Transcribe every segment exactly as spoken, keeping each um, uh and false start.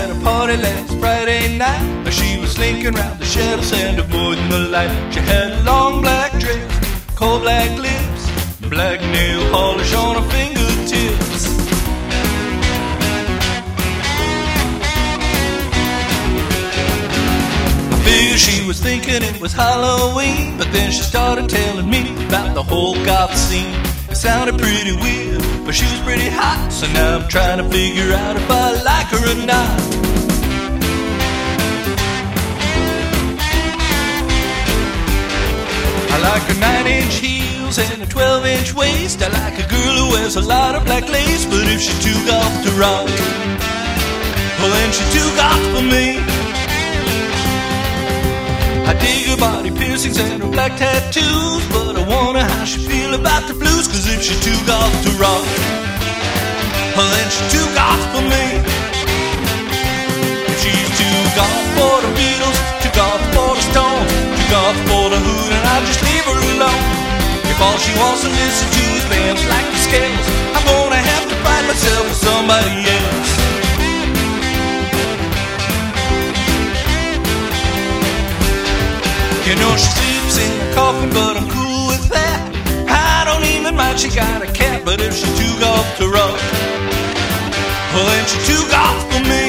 at a party last Friday night. She was slinking round the shadows and avoiding the light. She had a long black dress, coal black lips, black nail polish on her fingertips. I figured she was thinking it was Halloween, but then she started telling me about the whole goth scene. It sounded pretty weird, but she was pretty hot, so now I'm trying to figure out if I like her or not. I like her nine-inch heels and a twelve-inch waist. I like a girl who wears a lot of black lace, but if she's too goth to rock, well then she's too goth for me. I dig her body piercings and her black tattoos, but I wonder how she feel about the blues. Cause if she's too goth to rock, well then she's too goth for me. If she's too goth for the Beatles, too goth for the Stones, too goth for the Who, then I'll just leave her alone. If all she wants to listen to is bands like the Scales, I'm gonna have to find myself with somebody else. You know she sleeps in a coffin, but I'm cool with that. I don't even mind she got a cat, but if she's too goth to rock, well then she's too goth for me.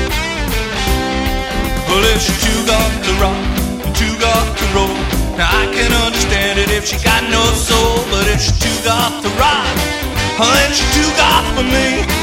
Well if she's too goth to rock and too goth to roll, now I can understand it if she got no soul. But if she's too goth to rock, well then she's too goth for me.